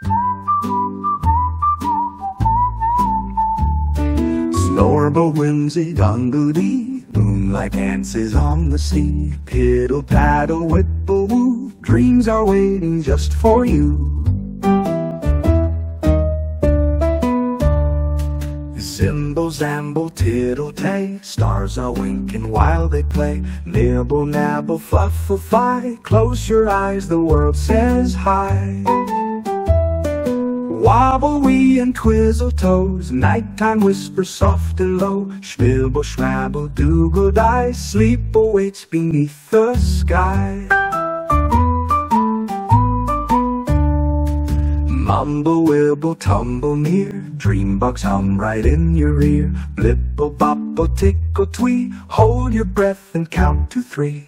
Snorble whimsy dongly, moonlight dances on the sea. Piddle paddle whipple woo, dreams are waiting just for you. Zimble zamble tiddle tay, stars are winking while they play. Nibble nabble fluffify, close your eyes, the world says hi. Wobble wee and twizzle toes, nighttime whisper soft and low. Schmibble schmabble doogle die, sleep awaits beneath the sky. Mumble wibble tumble near, dream bugs hum right in your ear. Blipple bopple tickle twee, hold your breath and count to 3.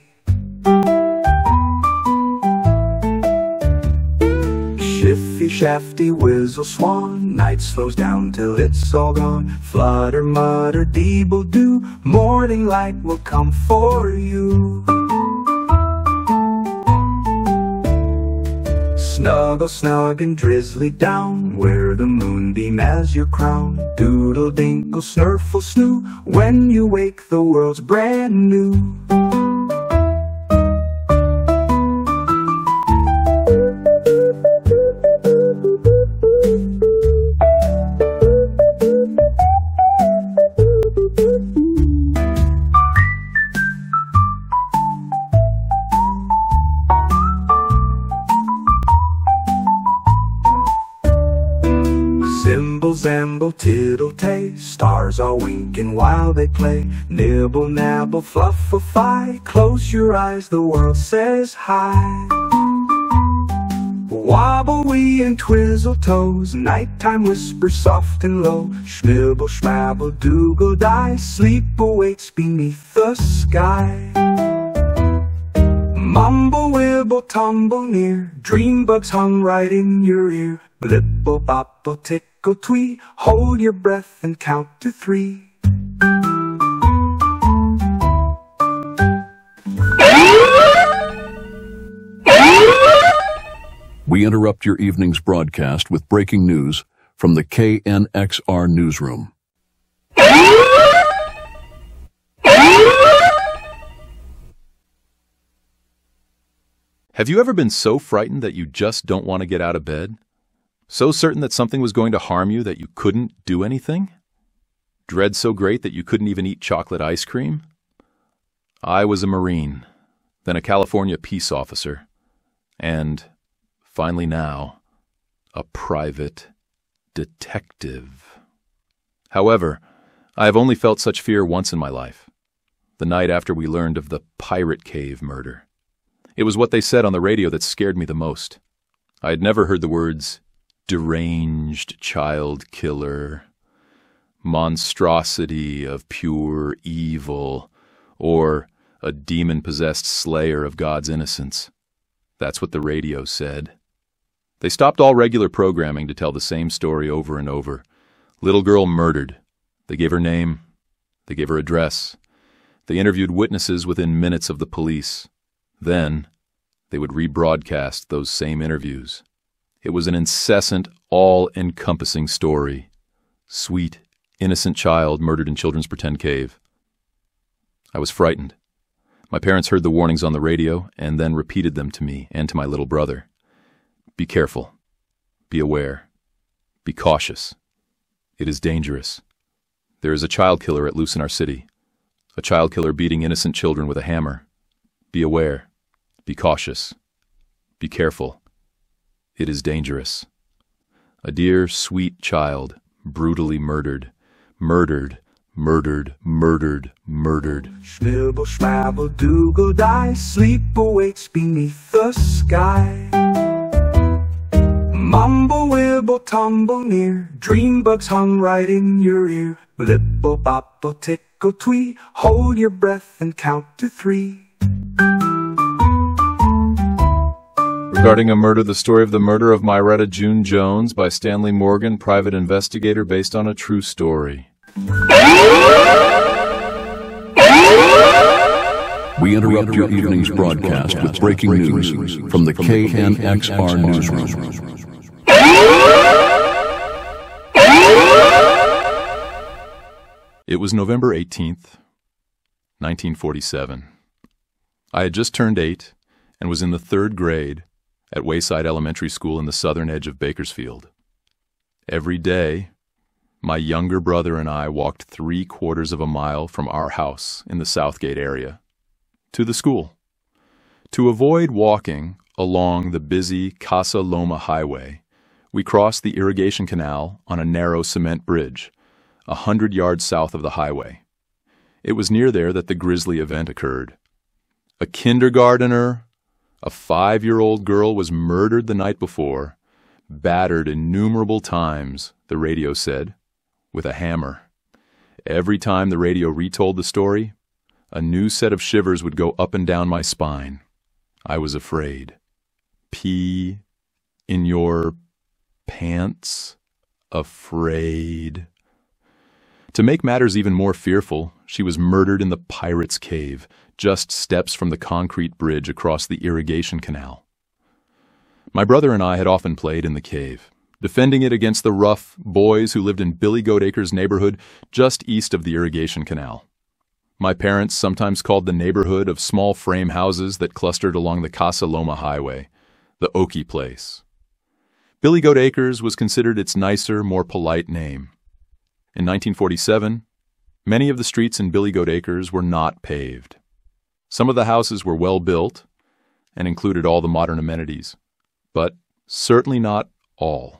Shiffy shafty whizzle swan, night slows down till it's all gone. Flutter mutter deeble doo, morning light will come for you. Snuggle snug and drizzly down, wear the moonbeam as your crown. Doodle dinkle snurfle snoo, when you wake the world's brand new. Zimble zamble tiddle tay, stars are winking while they play. Nibble nabble fluffify, close your eyes, the world says hi. Wobble wee and twizzle toes, nighttime whisper soft and low. Schmibble schmabble doogle die, sleep awaits beneath the sky. Mumble wibble tumble near, dream bugs hum right in your ear. Blipple bopple tickle twee, hold your breath and count to 3. We interrupt your evening's broadcast with breaking news from the KNXR newsroom. Have you ever been so frightened that you just don't want to get out of bed? So certain that something was going to harm you that you couldn't do anything? Dread so great that you couldn't even eat chocolate ice cream? I was a Marine, then a California peace officer, and, finally now, a private detective. However, I have only felt such fear once in my life, the night after we learned of the Pirate Cave murder. It was what they said on the radio that scared me the most. I had never heard the words deranged child killer, monstrosity of pure evil, or a demon-possessed slayer of God's innocence. That's what the radio said. They stopped all regular programming to tell the same story over and over. Little girl murdered. They gave her name. They gave her address. They interviewed witnesses within minutes of the police. Then, they would rebroadcast those same interviews. It was an incessant, all-encompassing story. Sweet, innocent child murdered in children's pretend cave. I was frightened. My parents heard the warnings on the radio and then repeated them to me and to my little brother. Be careful. Be aware. Be cautious. It is dangerous. There is a child killer at loose in our city. A child killer beating innocent children with a hammer. Be aware. Be cautious. Be careful. It is dangerous. A dear, sweet child, brutally murdered. Murdered. Murdered. Murdered. Murdered. Schnibble, schnabble, doogle, die. Sleep awaits beneath the sky. Mumble, wibble, tumble near. Dream bugs hum right in your ear. Blipple, bopple, tickle, twee. Hold your breath and count to 3. Regarding a murder, the story of the murder of Myretta June Jones by Stanley Morgan, private investigator, based on a true story. We interrupt your evening's broadcast with breaking news from the KNXR newsroom. It was November 18th, 1947. I had just turned 8 and was in the 3rd grade at Wayside Elementary School in the southern edge of Bakersfield. Every day, my younger brother and I walked 3/4 of a mile from our house in the Southgate area to the school. To avoid walking along the busy Casa Loma Highway, we crossed the irrigation canal on a narrow cement bridge, 100 yards south of the highway. It was near there that the grisly event occurred. A kindergartner, a 5-year-old girl, was murdered the night before, battered innumerable times, the radio said, with a hammer. Every time the radio retold the story, a new set of shivers would go up and down my spine. I was afraid. Pee in your pants? Afraid. To make matters even more fearful, she was murdered in the Pirate's Cave, just steps from the concrete bridge across the irrigation canal. My brother and I had often played in the cave, defending it against the rough boys who lived in Billy Goat Acres neighborhood just east of the irrigation canal. My parents sometimes called the neighborhood of small frame houses that clustered along the Casa Loma Highway the Okie Place. Billy Goat Acres was considered its nicer, more polite name. In 1947, many of the streets in Billy Goat Acres were not paved. Some of the houses were well built and included all the modern amenities, but certainly not all.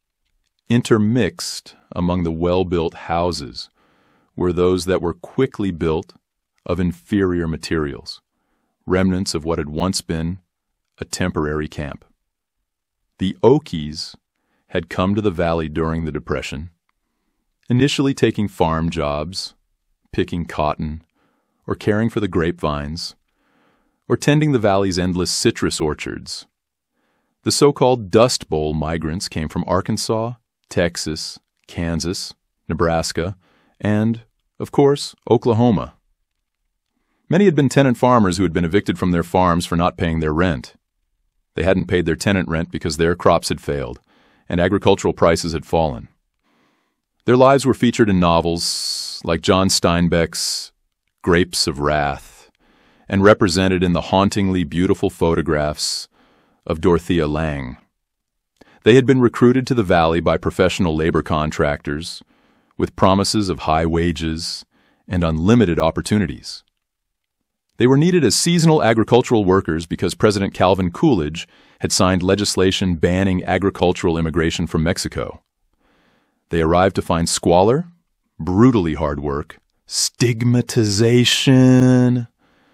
Intermixed among the well-built houses were those that were quickly built of inferior materials, remnants of what had once been a temporary camp. The Okies had come to the valley during the Depression, initially taking farm jobs, picking cotton, or caring for the grapevines, or tending the valley's endless citrus orchards. The so-called Dust Bowl migrants came from Arkansas, Texas, Kansas, Nebraska, and, of course, Oklahoma. Many had been tenant farmers who had been evicted from their farms for not paying their rent. They hadn't paid their tenant rent because their crops had failed, and agricultural prices had fallen. Their lives were featured in novels like John Steinbeck's Grapes of Wrath, and represented in the hauntingly beautiful photographs of Dorothea Lange. They had been recruited to the valley by professional labor contractors with promises of high wages and unlimited opportunities. They were needed as seasonal agricultural workers because President Calvin Coolidge had signed legislation banning agricultural immigration from Mexico. They arrived to find squalor, brutally hard work, stigmatization,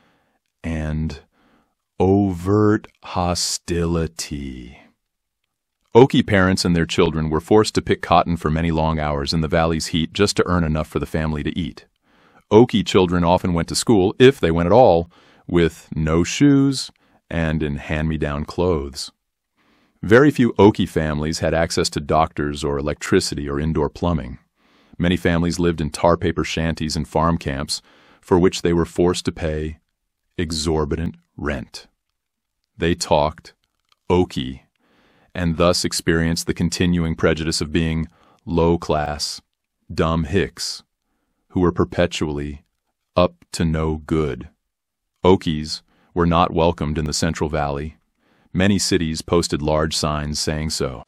and overt hostility. Okie parents and their children were forced to pick cotton for many long hours in the valley's heat just to earn enough for the family to eat. Okie children often went to school, if they went at all, with no shoes and in hand-me-down clothes. Very few Okie families had access to doctors or electricity or indoor plumbing. Many families lived in tar paper shanties and farm camps for which they were forced to pay exorbitant rent. They talked Okie and thus experienced the continuing prejudice of being low-class, dumb hicks who were perpetually up to no good. Okies were not welcomed in the Central Valley. Many cities posted large signs saying so.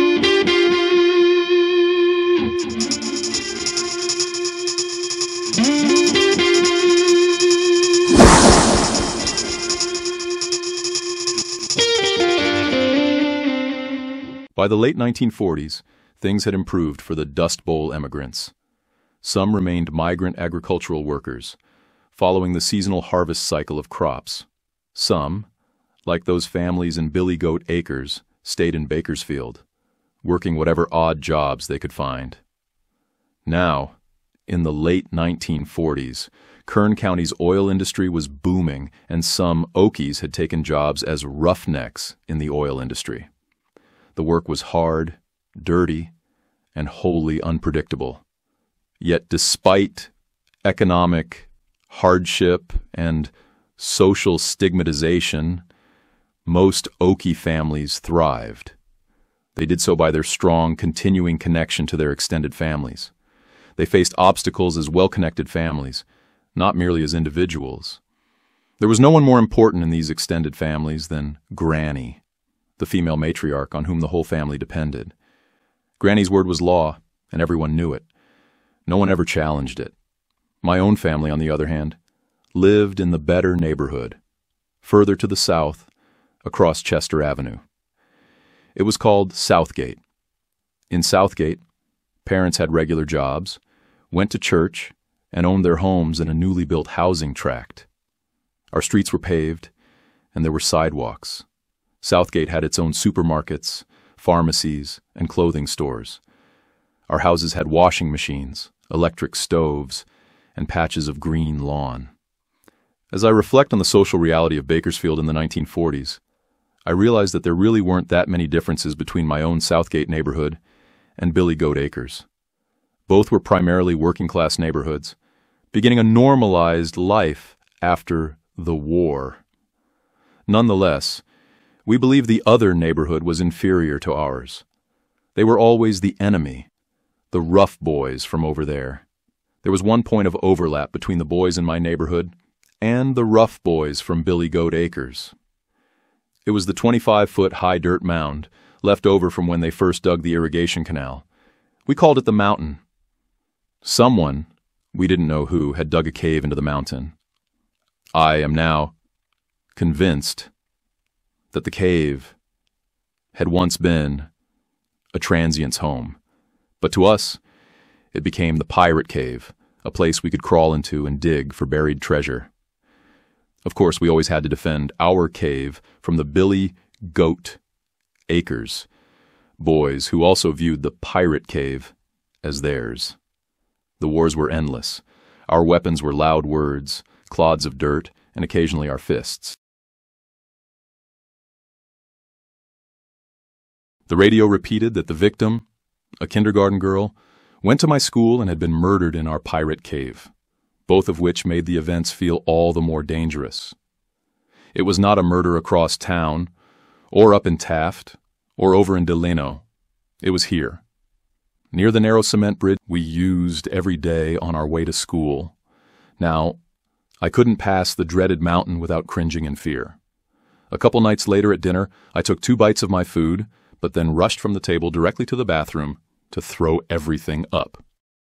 By the late 1940s, things had improved for the Dust Bowl emigrants. Some remained migrant agricultural workers, following the seasonal harvest cycle of crops. Some, like those families in Billy Goat Acres, stayed in Bakersfield, working whatever odd jobs they could find. Now, in the late 1940s, Kern County's oil industry was booming, and some Okies had taken jobs as roughnecks in the oil industry. The work was hard, dirty, and wholly unpredictable. Yet despite economic hardship and social stigmatization, most Okie families thrived. They did so by their strong, continuing connection to their extended families. They faced obstacles as well-connected families, not merely as individuals. There was no one more important in these extended families than Granny, the female matriarch on whom the whole family depended. Granny's word was law, and everyone knew it. No one ever challenged it. My own family, on the other hand, lived in the better neighborhood, further to the south, across Chester Avenue. It was called Southgate. In Southgate, parents had regular jobs, went to church, and owned their homes in a newly built housing tract. Our streets were paved, and there were sidewalks. Southgate had its own supermarkets, pharmacies, and clothing stores. Our houses had washing machines, electric stoves, and patches of green lawn. As I reflect on the social reality of Bakersfield in the 1940s, I realize that there really weren't that many differences between my own Southgate neighborhood and Billy Goat Acres. Both were primarily working-class neighborhoods, beginning a normalized life after the war. Nonetheless, we believe the other neighborhood was inferior to ours. They were always the enemy, the rough boys from over there. There was one point of overlap between the boys in my neighborhood and the rough boys from Billy Goat Acres. It was the 25-foot high dirt mound left over from when they first dug the irrigation canal. We called it the mountain. Someone, we didn't know who, had dug a cave into the mountain. I am now convinced that the cave had once been a transient's home, but to us, it became the pirate cave, a place we could crawl into and dig for buried treasure. Of course, we always had to defend our cave from the Billy Goat Acres boys who also viewed the pirate cave as theirs. The wars were endless. Our weapons were loud words, clods of dirt, and occasionally our fists. The radio repeated that the victim, a kindergarten girl, went to my school and had been murdered in our pirate cave, both of which made the events feel all the more dangerous. It was not a murder across town, or up in Taft, or over in Delano. It was here, near the narrow cement bridge we used every day on our way to school. Now, I couldn't pass the dreaded mountain without cringing in fear. A couple nights later at dinner, I took 2 bites of my food, but then rushed from the table directly to the bathroom to throw everything up.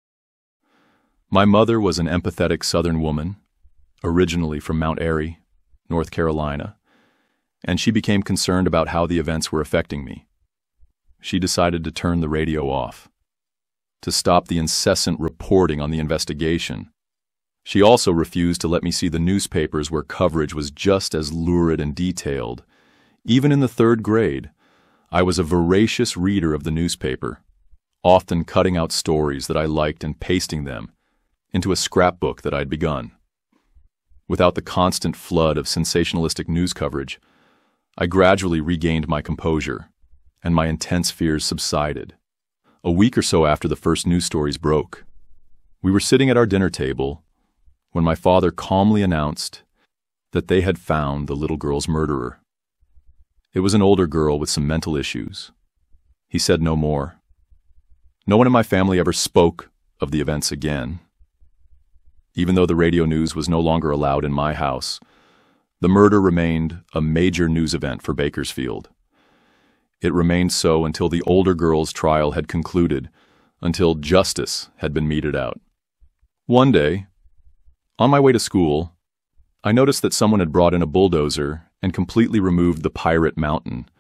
My mother was an empathetic Southern woman, originally from Mount Airy, North Carolina, and she became concerned about how the events were affecting me. She decided to turn the radio off, to stop the incessant reporting on the investigation. She also refused to let me see the newspapers where coverage was just as lurid and detailed. Even in the 3rd grade, I was a voracious reader of the newspaper, often cutting out stories that I liked and pasting them into a scrapbook that I'd begun. Without the constant flood of sensationalistic news coverage, I gradually regained my composure, and my intense fears subsided. A week or so after the first news stories broke, we were sitting at our dinner table when my father calmly announced that they had found the little girl's murderer. It was an older girl with some mental issues. He said no more. No one in my family ever spoke of the events again. Even though the radio news was no longer allowed in my house, the murder remained a major news event for Bakersfield. It remained so until the older girl's trial had concluded, until justice had been meted out. One day, on my way to school, I noticed that someone had brought in a bulldozer and completely removed the pirate mountain.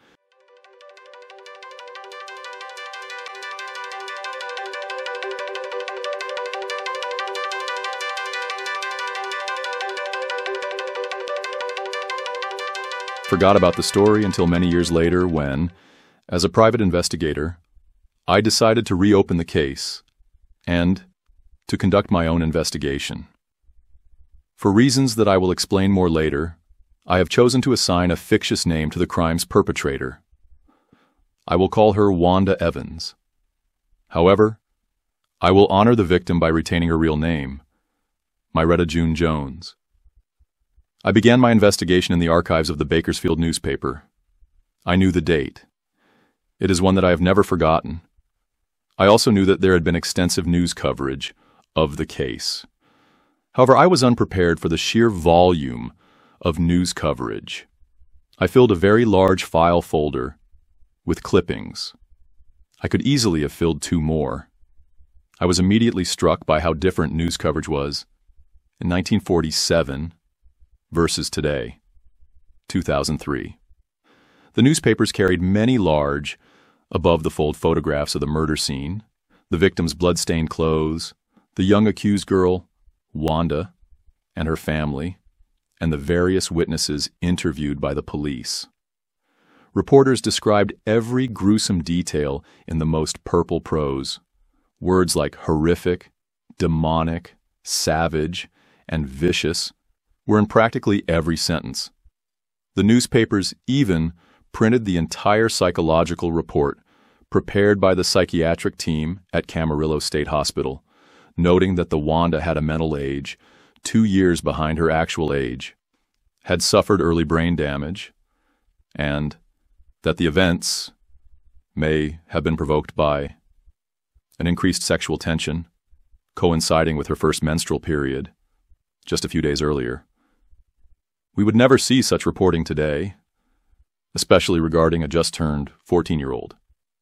Forgot about the story until many years later when, as a private investigator, I decided to reopen the case and to conduct my own investigation. For reasons that I will explain more later, I have chosen to assign a fictitious name to the crime's perpetrator. I will call her Wanda Evans. However, I will honor the victim by retaining her real name, Myretta June Jones. I began my investigation in the archives of the Bakersfield newspaper. I knew the date. It is one that I have never forgotten. I also knew that there had been extensive news coverage of the case. However, I was unprepared for the sheer volume of news coverage. I filled a very large file folder with clippings. I could easily have filled 2 more. I was immediately struck by how different news coverage was in 1947 versus today, 2003. The newspapers carried many large, above-the-fold photographs of the murder scene, the victim's blood-stained clothes, the young accused girl, Wanda, and her family, and the various witnesses interviewed by the police. Reporters described every gruesome detail in the most purple prose. Words like horrific, demonic, savage, and vicious were in practically every sentence. The newspapers even printed the entire psychological report prepared by the psychiatric team at Camarillo State Hospital, noting that the Wanda had a mental age 2 years behind her actual age, had suffered early brain damage, and that the events may have been provoked by an increased sexual tension coinciding with her first menstrual period just a few days earlier. We would never see such reporting today, especially regarding a just-turned 14-year-old.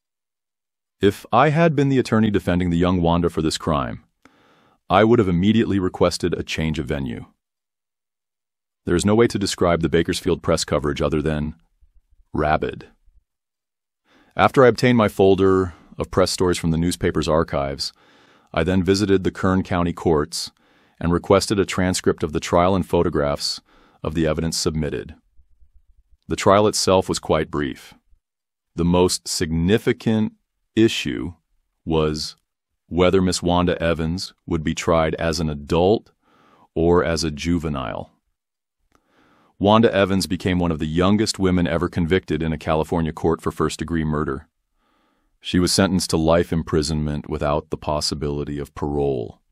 If I had been the attorney defending the young Wanda for this crime, I would have immediately requested a change of venue. There is no way to describe the Bakersfield press coverage other than rabid. After I obtained my folder of press stories from the newspaper's archives, I then visited the Kern County courts and requested a transcript of the trial and photographs of the evidence submitted. The trial itself was quite brief. The most significant issue was whether Miss Wanda Evans would be tried as an adult or as a juvenile. Wanda Evans became one of the youngest women ever convicted in a California court for first-degree murder. She was sentenced to life imprisonment without the possibility of parole.